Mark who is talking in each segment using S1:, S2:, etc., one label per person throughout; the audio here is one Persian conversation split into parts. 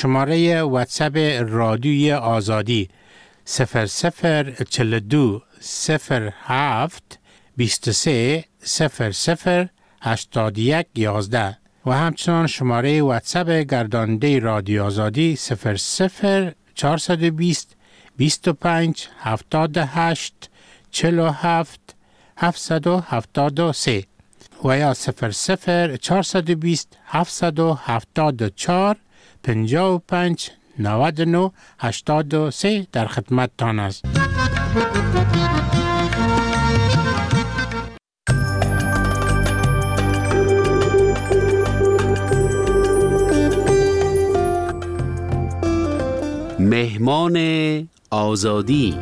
S1: شماره واتساپ رادیوی آزادی 0042 07 23 00 81 11 و همچنان شماره واتساپ گرداننده رادیو آزادی 00 420 25 78 47 773 و یا 00 420 774 55 99 83 در خدمتتان است.
S2: مهمان آزادی.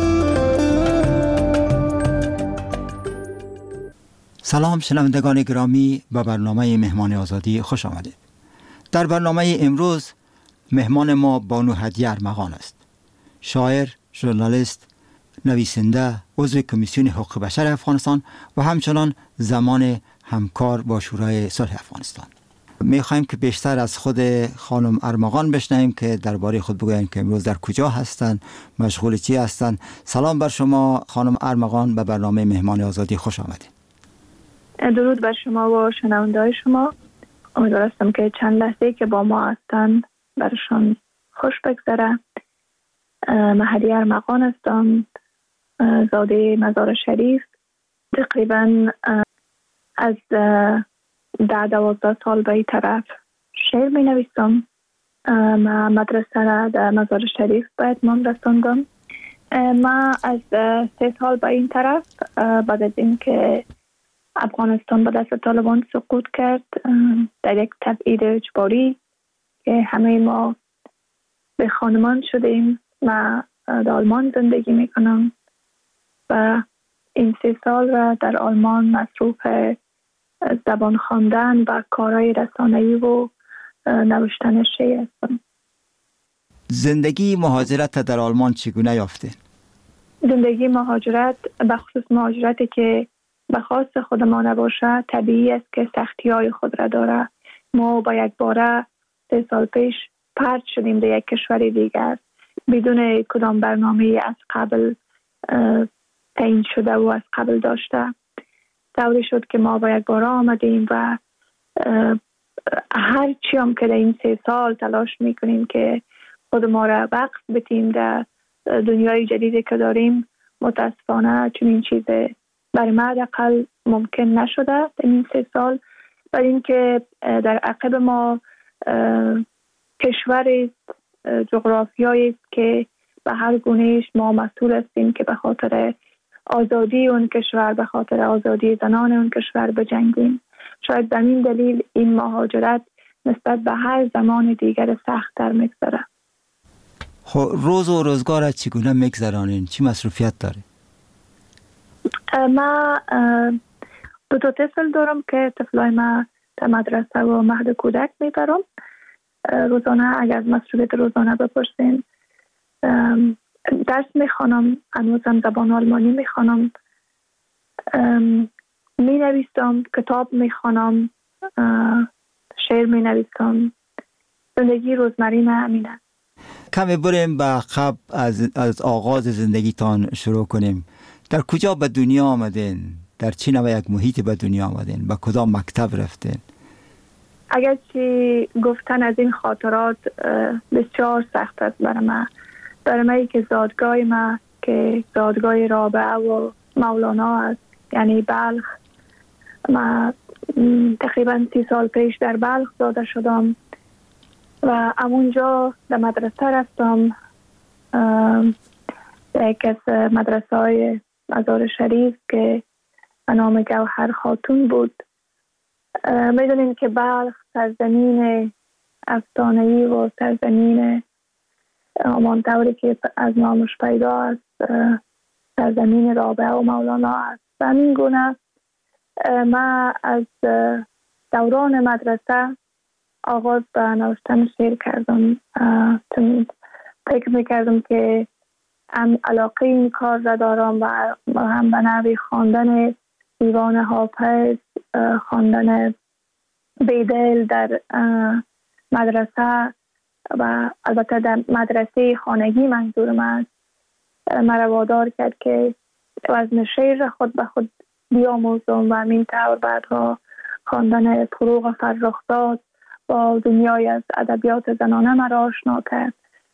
S3: سلام شنوندگان گرامی، به برنامه مهمان آزادی خوش آمدید. در برنامه امروز مهمان ما بانو هدیه ارمغان است. شاعر، ژورنالیست، نویسنده، عضو کمیسیون حقوق بشر افغانستان و همچنان زمان همکار با شورای صلح افغانستان. می‌خوایم که بیشتر از خود خانم ارمغان بشنویم که درباره خود بگویند که امروز در کجا هستند، مشغول چی هستند. سلام بر شما خانم ارمغان، به برنامه مهمان آزادی خوش آمدید.
S4: درود بر شما و شنونده‌های شما. امیدوارم که چند لحظه که با ما هستند برشان خوش بگذره. من هدیه ارمغان هستم، زاده مزار شریف. تقریبا از 10-12 سال به این طرف شعر می نویسم. من مدرسه را در مزار شریف به اتمام رساندم. من از 3 سال به این طرف بعد از این که افغانستان به دست طالبان سقوط کرد، در یک تبعید اجباری که همه ما به خانمان شدیم، من در آلمان زندگی میکنم و این 3 سال را در آلمان مصروف زبان خواندن و کارهای رسانه‌ای و نوشتن شعر هستم.
S3: زندگی مهاجرت در آلمان چگونه یافته؟
S4: زندگی مهاجرت، به خصوص مهاجرتی که به خواست خود ما نباشه، طبیعی است که سختی‌های خود را داره. ما با یک باره 3 سال پیش پرت شدیم به یک کشور دیگر بدون کدام برنامه از قبل تعیین شده و از قبل داشته. طوری شد که ما با یک باره آمدیم و هر چی هم که در این 3 سال تلاش میکنیم که خود ما را وقف بتیم در دنیای جدیدی که داریم، متاسفانه چنین چیزی برای ما حداقل ممکن نشده در این 3 سال. برای اینکه در عقب ما کشوری جغرافیایی است که به هر گونهش ما مسئول هستیم که به خاطر آزادی اون کشور، به خاطر آزادی زنان اون کشور بجنگیم. شاید به این دلیل این مهاجرت نسبت به هر زمان دیگر سخت‌تر می‌گذره.
S3: خب روز و روزگار چگونه می‌گذرانین؟ چی مصروفیت داره؟
S4: ما 2 طفل دارم که طفلای ما در مدرسه و مهد کودک میبرم. روزانه اگر از مصروفیت روزانه بپرسین، درس میخوانم، هنوزم زبان آلمانی میخوانم، مینویسم، کتاب میخوانم، شعر مینویسم. زندگی روزمره من همینه.
S3: کمی بریم به عقب، از آغاز زندگیتان شروع کنیم. در کجا به دنیا آمدین؟ در چه نوع یک محیط به دنیا آمدین؟ به کدام مکتب رفتین؟
S4: اگرچه گفتن از این خاطرات بسیار سخت است برای من که زادگاه ما که زادگاه رابعه و مولانا است، یعنی بلخ. من تقریبا 30 سال پیش در بلخ زاده شدم و اونجا در مدرسه رفتم. یک از مدرسه های مزار شریف که به نام گوهر خاتون بود. میدونیم که بلخ سرزمین افسانه‌ای و سرزمین همانطوری که از نامش پیدا است سرزمین رابعه و مولانا است. و همین گونه من از دوران مدرسه آغاز به نوشتن شعر کردم. فکر میکردم که هم علاقه این کار را دارم و هم به نوی خواندن دیوان حافظ، خواندن بیدل در مدرسه و البته در مدرسه خانگی منظورم است، مرا وادار کرد که وزن شعر را خود به خود بیاموزم و همین طور بعدها خواندن فروغ فرخزاد با دنیای از ادبیات زنانه مرا آشنا کرد.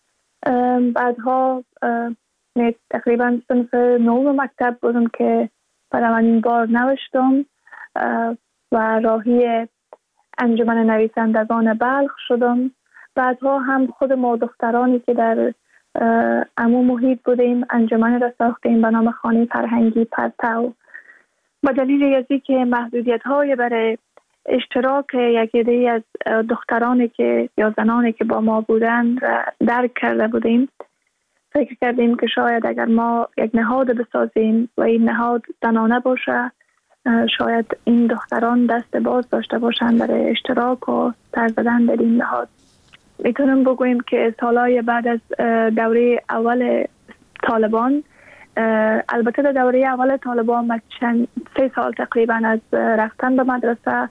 S4: بعدها تقریبا صنف 9 مکتب بودم که برای اولین بار نوشتم و راهی انجمن نویسندگان بلخ شدم. بعدها هم خود ما دخترانی که در عموم محیط بودیم انجمن را ساختیم به نام خانه فرهنگی پرتو. با دلیل از اینکه محدودیت‌های برای اشتراک یک عده از دخترانی که یا زنانی که با ما بودن را درک کرده بودیم، فکر کردیم که شاید اگر ما یک نهاد بسازیم و این نهاد زنانه باشه، شاید این دختران دست باز داشته باشند برای اشتراک و سر زدن در این نهاد. میتونم بگویم که سالهای بعد از دوره اول طالبان، البته در دوره اول طالبان من 3 سال تقریبا از رفتن به مدرسه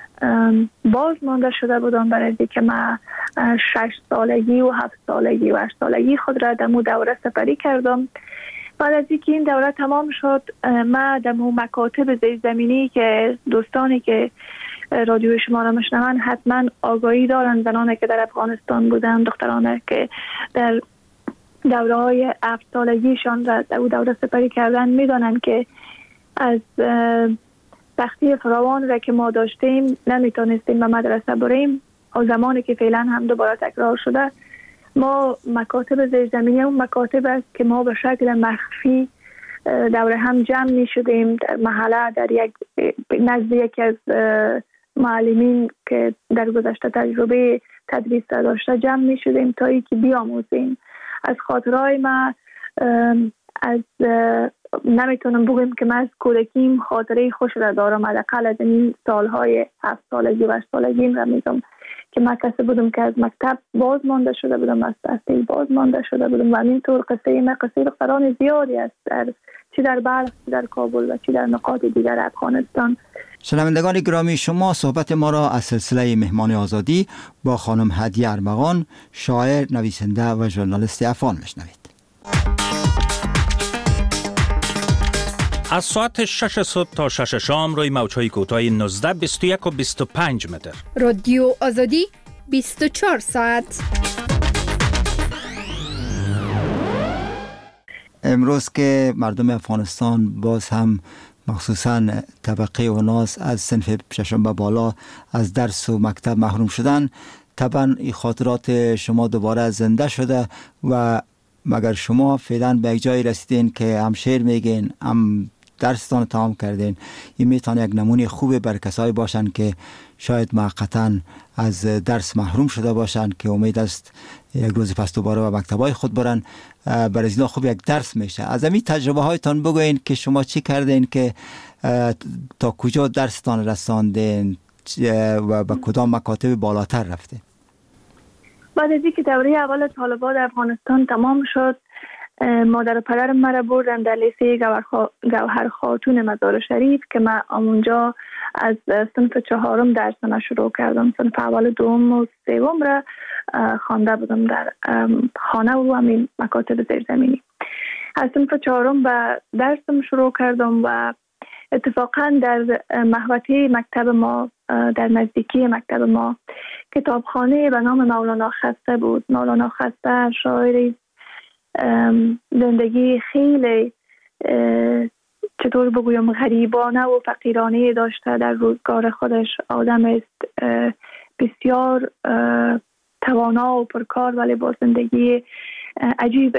S4: باز مانده شده بودم، برای اینکه من 6 سالگی و 7 سالگی و 8 سالگی خود را در مو دوره سپری کردم. بعد از اینکه این دوره تمام شد، من در مو مکاتب زیرزمینی که دوستانی که رادیو شما را میشنون حتما آگاهی دارن، زنانی که در افغانستان بودن، دخترانی که در دوره های 7 سالگیشان را در دوره سپری کردن میدانن که از سختی فراوان را که ما داشتیم نمیتونستیم به مدرسه بریم. و زمانی که فعلا هم دوباره تکرار شده، ما مکاتب زیرزمینی اون مکاتب است که ما به شکل مخفی دوره هم جمع می شدیم در محله، در یک نزد یکی از معلمین که در گذشته تجربه تدریس داشته جمع می شدیم تا اینکه بیاموزیم. از خاطرهای ما از نمیتونم بگم که من از کودکیم خاطره خوش را دارم، حداقل از این سالهای 7 سالگی و 8 سالگیم را میگم که من کسی بودم که از مکتب باز مانده شده بودم، از درسی باز مانده شده بودم و همینطور قصه دختران زیادی است، چی در بلخ، چی در کابل و چی در نقاط دیگر افغانستان.
S3: شنوندگان گرامی، شما صحبت ما را از سلسله مهمان آزادی با خانم هدیه ارمغان، شاعر، نویسنده و ژورنالیست افغان میشنوید.
S5: از ساعت 6 صبح تا 6 شام روی موج‌های کوتاه 19، 21 و 25 متر.
S6: رادیو آزادی 24 ساعت.
S3: امروز که مردم افغانستان باز هم مخصوصاً طبقه اوناس از صنف ششم به بالا از درس و مکتب محروم شدن، طبعا این خاطرات شما دوباره زنده شده و مگر شما فعلا به یک جایی رسیدین که هم شعر میگین، هم درستان تمام کردین، این میتونه یک نمونه خوبه بر کسایی باشن که شاید موقتاً از درس محروم شده باشن که امید است یک روز پس دوباره به مکتبای خود برن. برای اینا خوب یک درس میشه. از همین تجربه هایتان بگوین که شما چی کردین که تا کجا درستان رساندین و به کدام مکاتب بالاتر رفتین؟
S4: بعد از اینکه دوره اول طالبان در افغانستان تمام شد، مادر و پدرم مرا بردن در لیسه گوهر خاتون مزار شریف که من اونجا از صنف 4 درسم شروع کردم. صنف اول، دوم و سوم را خوانده بودم در خانه و همین مکاتب زیرزمینی. از صنف 4 به درسم شروع کردم و اتفاقا در محوطه مکتب ما، در نزدیکی مکتب ما، کتابخانه به نام مولانا خسته بود. مولانا خسته شاعری زندگی خیلی چطور بگویم غریبانه و فقیرانه داشته در روزگار خودش. آدم است بسیار توانا و پرکار ولی با زندگی عجیب،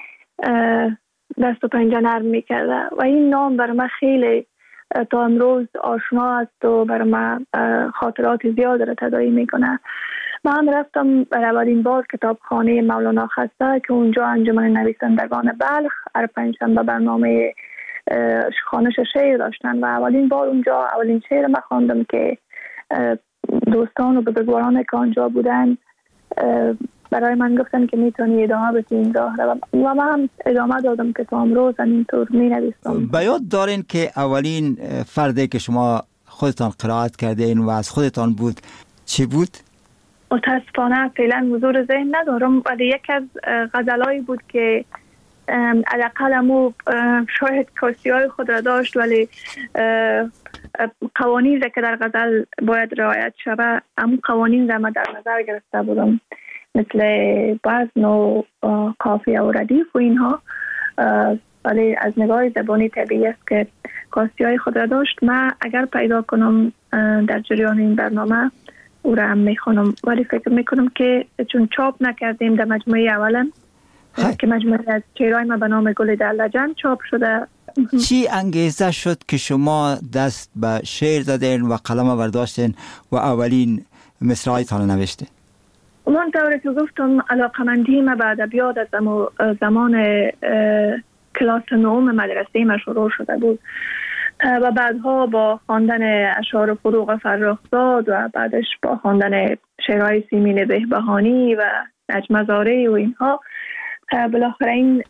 S4: دست و پنجه نرم میکرده و این نام برای من خیلی تا امروز آشنا است و برای من خاطرات زیاد را تداعی میکنه. من رفتم برای اولین بار کتابخانه مولانا خسته که اونجا انجمن نویسندگان بلخ هر پنجشنبه برنامه خوانش شعر داشتن و اولین بار اونجا اولین شعر من خواندم که دوستان و بزرگواران که آنجا بودن برای من گفتن که میتونی ادامه بدی این راه رو و من هم ادامه دادم که تا امروز اینطور می نویسم.
S3: به یاد دارین که اولین فردی که شما خودتان قرائت کردین و از خودتان بود چی بود؟
S4: متاسفانه فعلا حضور ذهن ندارم، ولی یک از غزلایی بود که حداقل امو شاید کاسیای خود را داشت، ولی قوانین که در غزل باید رعایت شود امو قوانین را من در نظر گرفته بودم، مثل وزن و قافیه و ردیف و اینها. ولی از نگاه زبانی طبیعی است که کاسیای خود را داشت. من اگر پیدا کنم در جریان این برنامه او را هم میخونم، ولی فکر میکنم که چون چاپ نکردیم در مجموعه اولم که مجموعه از شعرهای ما به نام گل در لجن چاپ شده.
S3: چی انگیزه شد که شما دست به شعر زدین و قلم برداشتین و اولین مصرعایتان نوشتین؟
S4: من طوری که گفتم علاقمندی ما به ادبیات از زمان کلاس نهم مدرسه ما شروع شده بود و بعدها با خواندن اشعار فروغ فرخزاد و بعدش با خواندن شعرهای سیمین بهبهانی و نجم زاره و اینها بالاخره این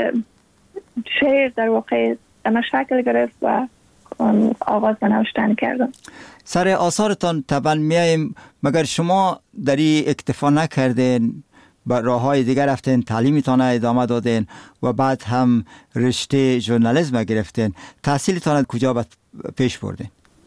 S4: شعر در واقع اما شکل گرفت و آغاز به نوشتن کردم.
S3: سر آثارتان طبعا میاییم، مگر شما در این اکتفا نکردین، با راه های دیگر رفتین، تعلیمتان ادامه دادین و بعد هم رشته ژورنالیسم گرفتین. تحصیلتان کجا پیش بردین؟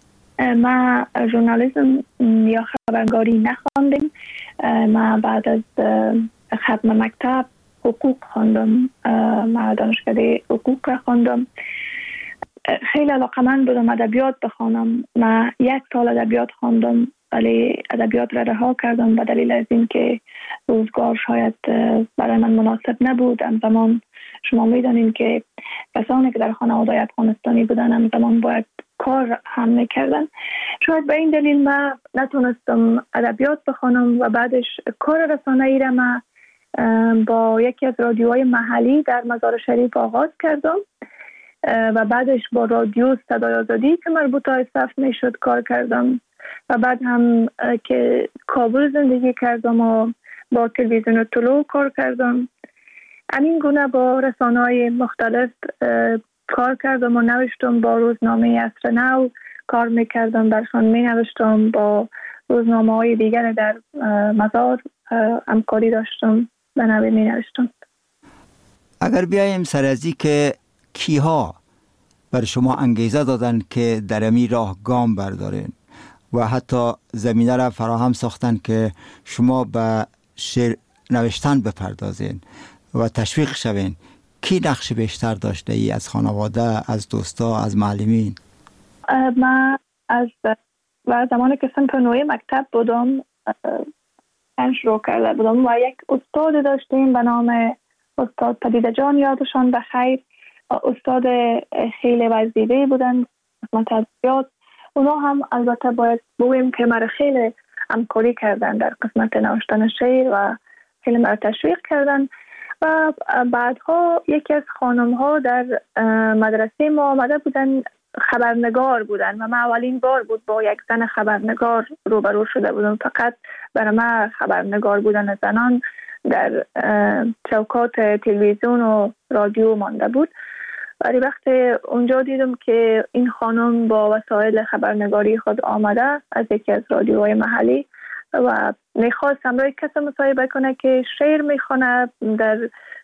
S4: ما ژورنالیسم یا خبرنگاری نخواندیم. ما بعد از ختم مکتب حقوق خواندم. ما دانشکده حقوق را خواندم. خیلی علاقمند بودم ادبیات بخوانم. ما 1 سال ادبیات خواندم، ولی ادبیات را رها کردم به دلیل از این که روزگار شاید برای من مناسب نبود. همزمان شما میدانید که کسانی که در خانواده افغانستانی بودن همزمان باید کار هم میکردن. شاید به این دلیل من نتونستم ادبیات بخوانم و بعدش کار رسانه‌ای را من با یکی از رادیوهای محلی در مزار شریف آغاز کردم و بعدش با رادیو صدای آزادی که مربوط به صف میشد کار کردم و بعد هم که کابل زندگی کردم و با تلویزیون طلوع کار کردم. همین گونه با رسانه‌های مختلف کار کردم و نوشتم. با روزنامه عصر نو کار میکردم، برشان مینوشتم. با روزنامه‌های دیگر در مزار همکاری داشتم، به نوی مینوشتم.
S3: اگر بیاییم سر ازی که کیها بر شما انگیزه دادن که در امی راه گام بردارین و حتی زمینه را فراهم ساختن که شما به شعر نوشتن بپردازین و تشویق شوین، کی نقش بیشتر داشته ای؟ از خانواده، از دوستا، از معلمین؟
S4: من از زمانی که صنف نوع مکتب بودم شروع کرده بودم و یک استاد داشتیم به نام استاد پدیده جان، یادشان بخیر. استاد خیلی وزیده بودن قسمت ادبیات. اونا هم البته باید بگویم که مرا خیلی همکاری کردن در قسمت نوشتن شعر و خیلی مرا تشویق کردن. و بعدها یکی از خانم ها در مدرسه ما آمده بودن، خبرنگار بودن و من اولین بار بود با یک زن خبرنگار روبرو شده بودم. فقط برای من خبرنگار بودن زنان در چوکات تلویزیون و رادیو مانده بود. ولی وقتی اونجا دیدم که این خانم با وسایل خبرنگاری خود آمده از یکی از رادیوهای محلی و میخواست همراه کسی مصاحبه کنه که شعر میخونه، در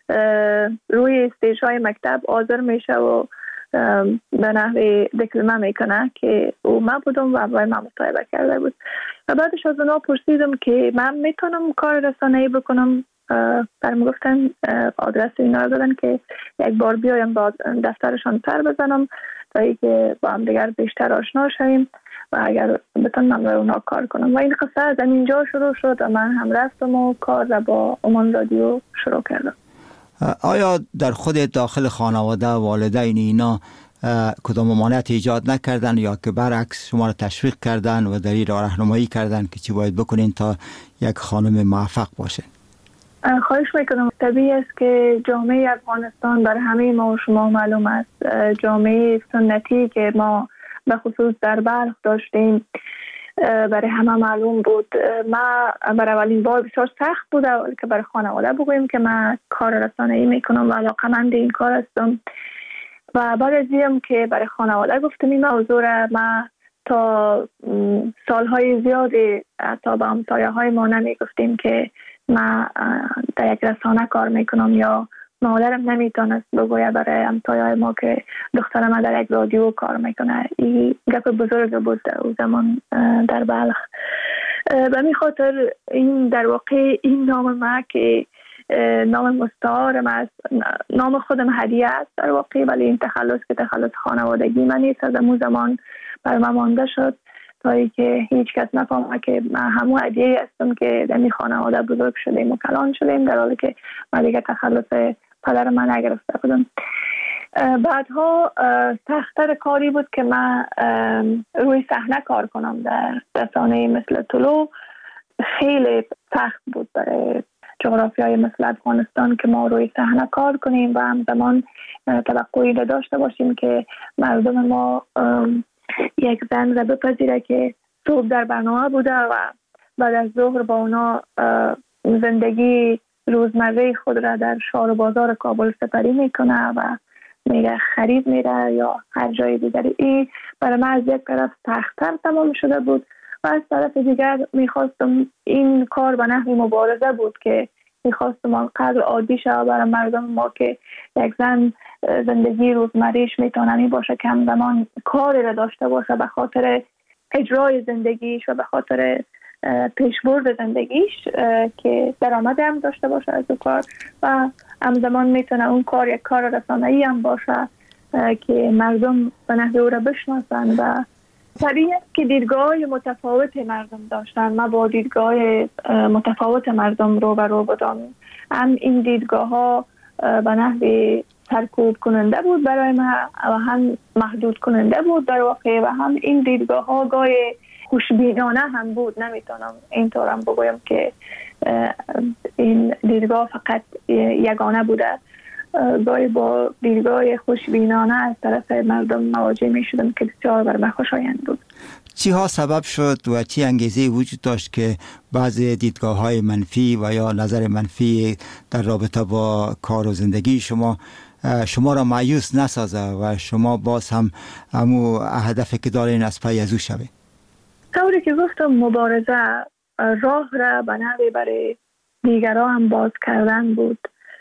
S4: روی استیج‌های مکتب حاضر میشه و به نحوی دکلمه میکنه که او من بودم و باید من مصاحبه کرده بود. و بعدش از اونا پرسیدم که من میتونم کار رسانه‌ای بکنم. برام گفتن آدرس اینا رو دادن که یک بار بیایم با دفترشان سر بزنم تا اینکه با هم دیگر بیشتر آشنا شویم و اگر بتونم برای اونا کار کنم. و این قصه از اینجا شروع شد و من هم رفتم و کار را با عمان رادیو شروع کردم.
S3: آیا در خود داخل خانواده والدین اینا کدام ممانعت ایجاد نکردن یا که برعکس شما را تشویق کردن و در این راه راهنمایی کردن که چی باید بکنین تا یک خانم موفق باشین؟
S4: خواهش میکنم. طبیعی است که جامعه افغانستان بر همه ما و شما معلوم است، جامعه سنتی که ما به خصوص در بلخ داشتیم برای همه معلوم بود. ما برای اولین بار بسیار سخت بود که برای خانواده بگوییم که من کار رسانه‌ای میکنم و علاقه‌مند این کار هستم. و بعد از دیدم که برای خانواده گفتم این موضوع را، من تا سالهای زیادی تا به همسایه های ما نمی گفتیم که ما در یک رسانه کار میکنم، یا مادرم نمیتونست بگویه برای همسایه ما که دختر ما در یک رادیو کار میکنه. این گپ بزرگ بود او زمان در بلخ. به می خاطر این در واقع این نام ما که نام مستعارم است، نام خودم هدیه است در واقع، ولی این تخلص که تخلص خانوادگی من نیست، از اون زمان بر من مانده شد تا اینکه هیچ کس نفهمه که من همون هدیه هستم که در این خانواده بزرگ شدیم و کلان شدیم، در حالی که من دیگه تخلص پدر من نگرفته بودم. بعدها سخت‌تر کاری بود که من روی صحنه کار کنم در رسانه مثل طلوع. خیلی سخت بود برای جغرافیای مثل افغانستان که ما روی صحنه کار کنیم و همزمان توقعی داشته باشیم که مردم ما یک زن را بپذیره که صبح در برنامه بوده و بعد از ظهر با اونا زندگی روزمره خود را در شهر و بازار کابل سپری میکنه و میره خرید میره یا هر جای دیگری. این برای من از یک طرف سخت‌تر تمام شده بود و از طرف دیگر میخواستم این کار به نحو مبارزه بود که میخواستم آنقدر عادی شد برای مردم ما که یک زن زندگی روزمریش میتونه باشه که همزمان کاری را داشته باشه به خاطر اجرای زندگیش و به خاطر پیشبرد زندگیش که درآمد هم داشته باشه از اون کار و همزمان میتونه اون کار یک کار رسانه‌ای هم باشه که مردم به نحو او را بشناسن. و طبیعی است که دیدگاه متفاوت مردم داشتن. ما با دیدگاه متفاوت مردم رو بودم. هم این دیدگاه ها به نحو سرکوب کننده بود برای ما و هم محدود کننده بود در واقع، و هم این دیدگاه ها گاهی خوشبینانه هم بود. نمیتونم اینطور هم بگویم که این دیدگاه فقط یگانه بوده. گاهی با دیدگاه خوشبینانه از طرف مردم مواجه می شدم که بسیار بر من خوشایند بود.
S3: چی ها سبب شد و چی انگیزه وجود داشت که بعضی دیدگاه های منفی و یا نظر منفی در رابطه با کار و زندگی شما را مایوس نسازه و شما باز هم همو هدفی که دارین از پی ازو شوه؟
S4: طوری که گفتم مبارزه راه را به نحوی برای دیگران هم باز کردن بود.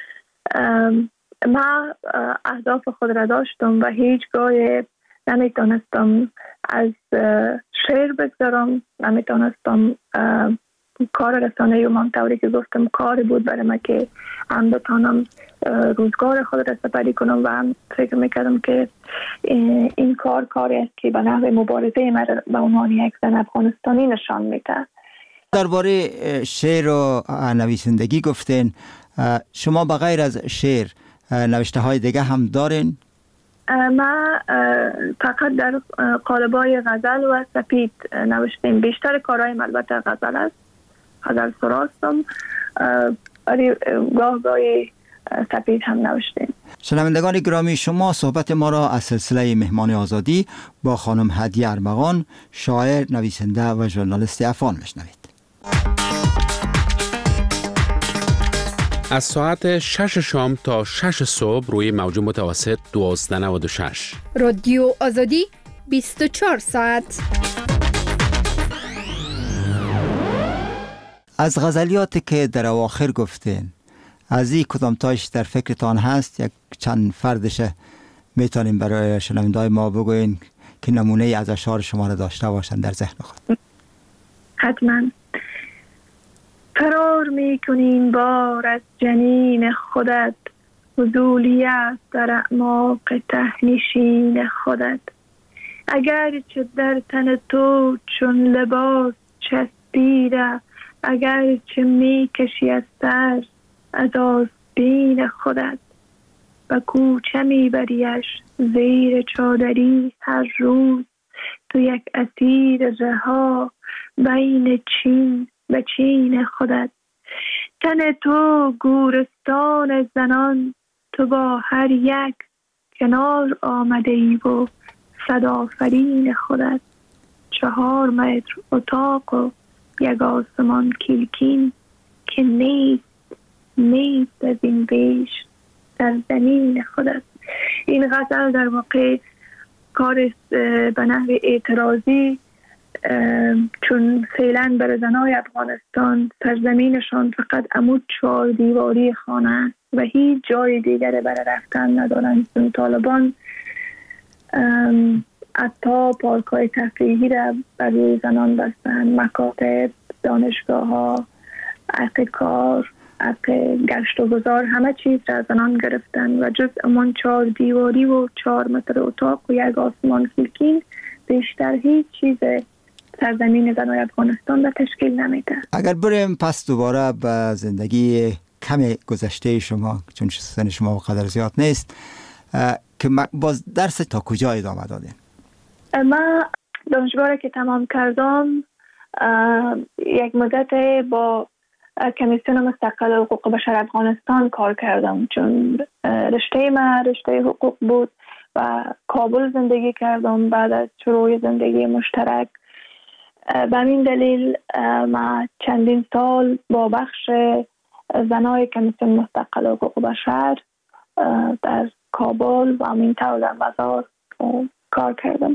S4: من اهداف خود را داشتم و هیچگاه نمیتونستم از شعر بگذارم، نمیتونستم کار رسانه‌ای من طوری که گفتم کاری بود برای من که هم بتانم روزگار خود را سپری کنم و هم فکر میکردم که این کاری است که به نحو مبارزه من به عنوان یک زن افغانستانی نشان میده.
S3: درباره شعر و نویسندگی گفتین، شما بغیر از شعر نوشته های دیگه هم دارین؟
S4: من فقط در قالب‌های غزل و سپید نوشتیم. بیشتر کارهایم البته غزل است، غزل سراستم، ولی گاهی سپید هم نوشتیم.
S3: شنوندگان گرامی، شما صحبت ما را از سلسله مهمان آزادی با خانم هدیه ارمغان، شاعر، نویسنده و ژورنالیست افغان میشنوید.
S2: از ساعت 6 شام تا 6 صبح روی موج متوسط 1296
S6: رادیو آزادی 24 ساعت.
S3: از غزلیاتی که در اواخر گفتین، از این کدام تایش در فکرتان هست؟ یک چند فردش میتونیم برای شنونده‌های ما بگوین که نمونه از اشعار شما را داشته باشن در ذهن خود.
S4: حتما. فرار میکنین بار از جنین خودت، فضولی است در اعماق تهنشین خودت. اگر چه در تن تو چون لباس چسبیده، اگر چه میکشی از سر از آستین خودت. و کوچه میبریش زیر چادری هر روز، تو یک اسیر رها بین چین و چین خودت. تن تو گورستان زنان، تو با هر یک کنار آمده ای و صد آفرین خودت. 4 متر اتاق و یک آسمان کلکین، که نیست از این بیش در زمین خودت. این غزل در واقع کار به نحو اعتراضی، چون فعلا برای زنای افغانستان سرزمینشان فقط عمود 4 دیواری خانه است و هیچ جای دیگری برای رفتن ندارند. چون طالبان حتی پارک‌های تفریحی را برای زنان بستند، مکاتب، دانشگاه ها، حق کار، حق گشت و گذار، همه چیز را زنان گرفتن و جز امان 4 دیواری و 4 متر اتاق و یک آسمان سیلکین بیشتر هیچ چیز سرزمین زنای افغانستان را تشکیل نمیده.
S3: اگر بریم پس دوباره به زندگی کم گذشته شما، چون سن شما قدر زیاد نیست، که باز درس تا کجا ادامه دادین؟
S4: من دانشگاه را که تمام کردم یک مدت با کمیسیون مستقل حقوق بشر افغانستان کار کردم، چون رشته من رشته حقوق بود و کابل زندگی کردم بعد از شروع زندگی مشترک. به این دلیل ما چندین سال با بخش زنای کمیسیون مستقل حقوق بشر در کابل و همین طور در مزار کار کردم.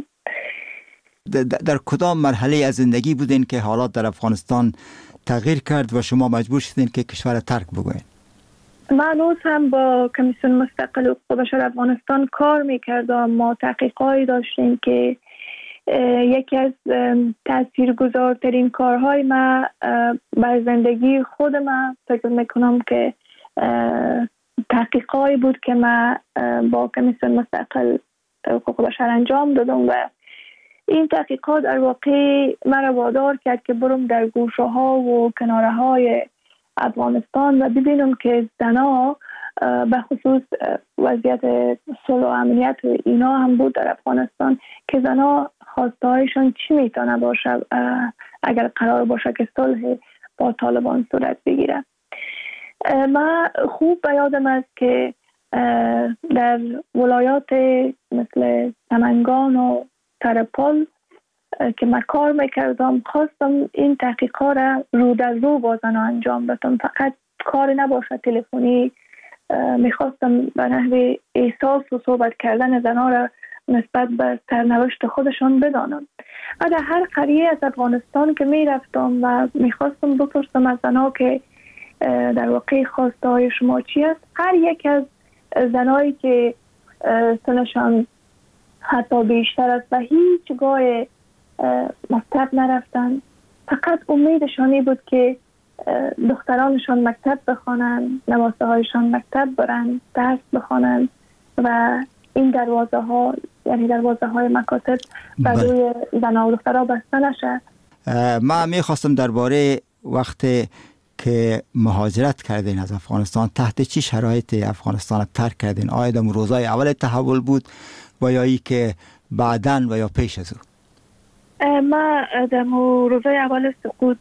S3: در کدام مرحله از زندگی بودین که حالات در افغانستان تغییر کرد و شما مجبور شدین که کشور را ترک بگوین؟
S4: من هنوز هم با کمیسیون مستقل حقوق بشر افغانستان کار میکردم. ما تحقیقاتی داشتیم که یکی از تاثیرگذارترین کارهای ما بر زندگی خود من فکر میکنم که تحقیقاتی بود که من با کمیسیون مستقل حقوق بشر انجام دادم و این تحقیقات در واقع مرا وادار کرد که برم در گوشه ها و کناره های افغانستان و ببینم که زنها به خصوص وضعیت صلح و امنیت و اینا هم بود در افغانستان که زنها خواسته هایشان چی میتونه باشه اگر قرار باشه که صلح با طالبان صورت بگیره. من خوب به یادم است که در ولایات مثل سمنگان و ترپل که من کار میکردم خواستم این تحقیقات را رو در رو با زنها انجام بدم، فقط کار نباشه تلفنی. میخواستم به نحو احساس و صحبت کردن زنها را نسبت به سرنوشت خودشان بدانم. در هر قریه از افغانستان که میرفتم و میخواستم بپرسم از زنها که در واقع خواسته های شما چی است، هر یک از زنایی که سنشان حتی بیشتر است و هیچگاه مکتب نرفتن، فقط امیدشانی بود که دخترانشان مکتب بخوانند، نواسه هایشان مکتب برند، درس بخوانند و این دروازه ها، یعنی دروازه های مکاتب برای زنها و دخترها بسته نشه.
S3: من میخواستم درباره وقت که مهاجرت کردین از افغانستان، تحت چی شرایط افغانستان ترک کردین؟ آیا در روزهای اول تحول بود و یا ای که بعداً و یا پیش از او؟
S4: ما در روزهای اول سقوط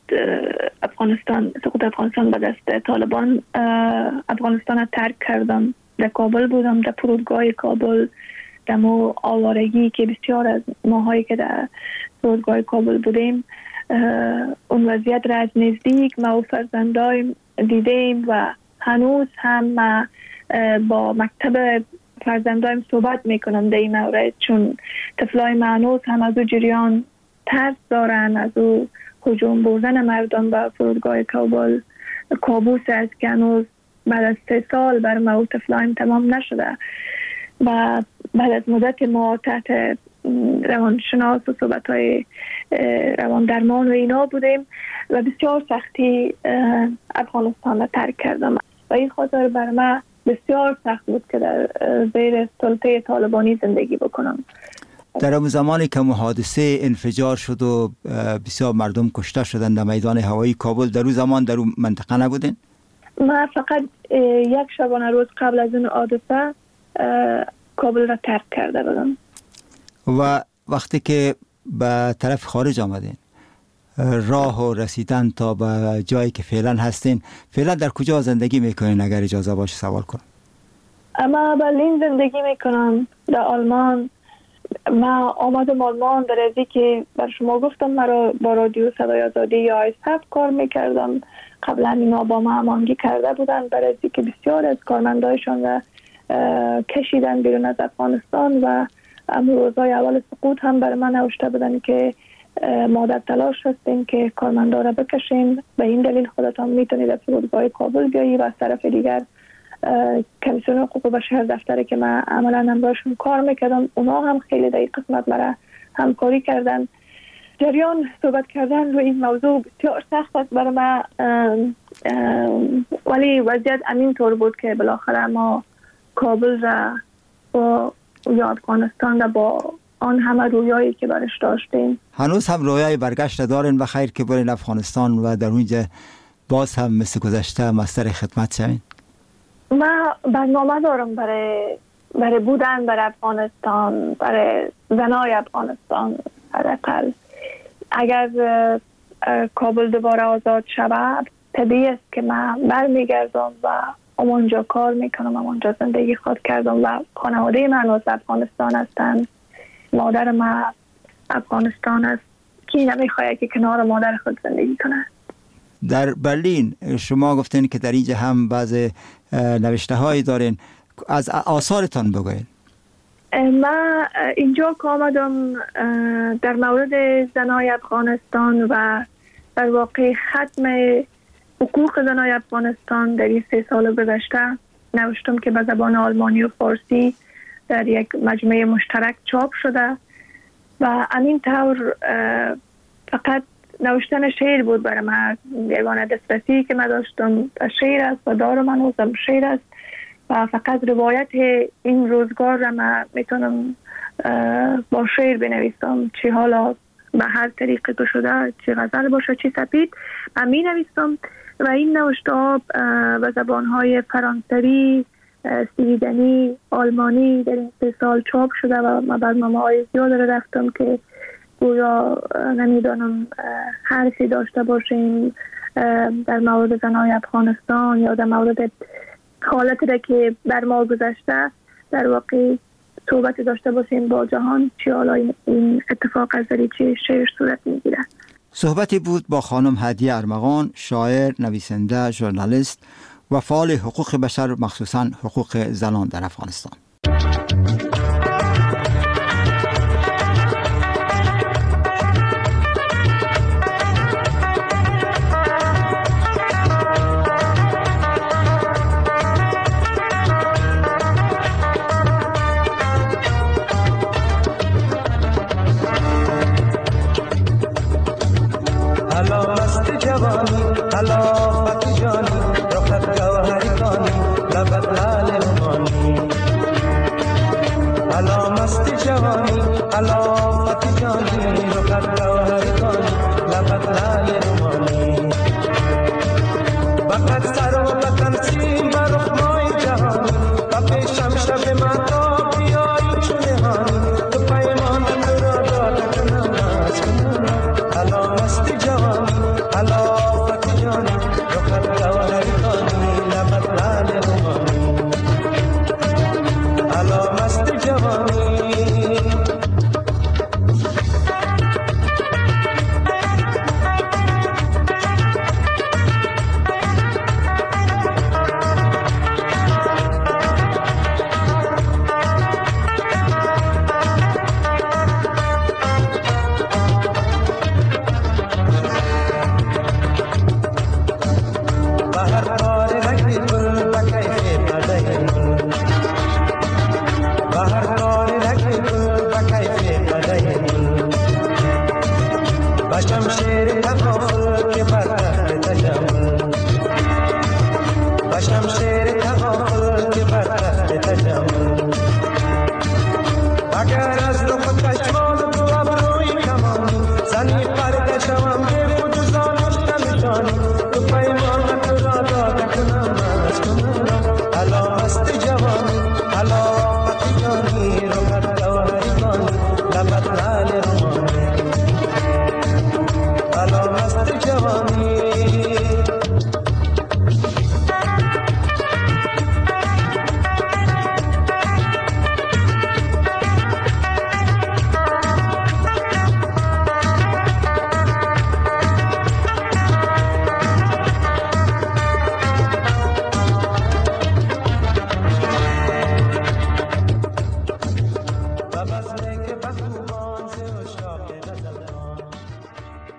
S4: افغانستان به دست طالبان افغانستان را ترک کردم. در کابل بودم، در فرودگاه کابل، در آوارگی که بسیار از ماهایی که در فرودگاه کابل بودیم اون وضعیت را از نزدیک ما و فرزندایم دیدیم و هنوز هم ما با مکتب فرزندایم صحبت میکنم در این مورد، چون طفلای ما هنوز هم از او جریان ترس دارن، از او هجوم بردن مردم به فرودگاه کابل کابوس است که هنوز بعد از 3 سال بر ما و طفلایم تمام نشده و بعد از مدت ما تحت روانشناس و صحبت‌های روان درمان و اینا بودیم و بسیار سختی افغانستان را ترک کردم و این خاطر بر ما بسیار سخت بود که در زیر سلطه طالبانی زندگی بکنم.
S3: در اون زمانی که حادثه انفجار شد و بسیار مردم کشته شدند در میدان هوایی کابل، در اون زمان در اون منطقه نبودین؟
S4: من فقط 1 شبانه روز قبل از اون حادثه کابل را ترک کرده بودم.
S3: و وقتی که به طرف خارج آمدین، راه و رسیدن تا به جایی که فعلا هستین، فعلا در کجا زندگی میکنین اگر اجازه باشه سوال کنم؟
S4: اما برلین زندگی میکنم، در آلمان. ما آمدم آلمان در ازی که بر شما گفتم مرا با رادیو صدای آزادی یا آیسف کار میکردم. قبلا اینا با ما هماهنگی کرده بودن بر ازی که بسیار از کارمندایشان را کشیدن بیرون از افغانستان و روزهای اول سقوط هم برای من نوشته بودن که ما در تلاش هستیم که کارمندا را بکشیم، به این دلیل خودتان میتونید از فرودگاه کابل بیایی. و از طرف دیگر کمیسیون حقوق بشر دفتری که من عملا هم باشون کار میکردم، اونا هم خیلی در این قسمت برای همکاری کردن. جریان صحبت کردن روی این موضوع بسیار سخت است برای من، ولی وضعیت همین طور بود که بالاخره ما کابل را با یا افغانستان را با آن همه رویایی که برش داشتیم.
S3: هنوز هم رویای برگشت دارین و خیر که برین افغانستان و در اونجا باز هم مثل گذشته مستر خدمت شوین؟
S4: من برنامه دارم برای بودن برای افغانستان، برای زنای افغانستان. حداقل اگر کابل دوباره آزاد شود، طبیعی است که من برمیگردم و اونجا کار میکنم، اونجا زندگی خود کردم و خانواده من از افغانستان هستند. مادر من افغانستان است که نمیخواهد که کنار مادر خود زندگی کنه.
S3: در برلین شما گفتین که در اینجا هم بعض نوشته هایی دارین، از آثارتان بگوین.
S4: من اینجا که آمدم در مورد زنای افغانستان و در واقع ختم حقوق زنای افغانستان در این 3 سال گذشته نوشتم که به زبان آلمانی و فارسی در یک مجموعه مشترک چاپ شده و همین طور فقط نوشتن شعر بود برای من. یگانه دسترسی که من داشتم شعر است و دارم هنوزم شعر است و فقط روایت این روزگار را من میتونم با شعر بنویسم، چه حالا به هر طریقی که شده، چه غزل باشه چه سپید، من می نویسم. و این نوشته ها به زبانهای فرانسوی، سویدنی، آلمانی در این 3 سال چاپ شده و من برنامه های زیاد را رفتم که گویا نمیدانم حرفی داشته باشیم در مورد زنای افغانستان یا در مورد حالتی را که بر ما گذشته، در واقع صحبت داشته باشیم با جهان، چه حالا این اتفاق از دریچه شعر صورت میگیره.
S3: صحبتی بود با خانم هدیه ارمغان، شاعر، نویسنده، ژورنالیست و فعال حقوق بشر، مخصوصاً حقوق زنان در افغانستان.
S7: اگر از رخ چشمان تو ابروی کمان زنی پرده شوم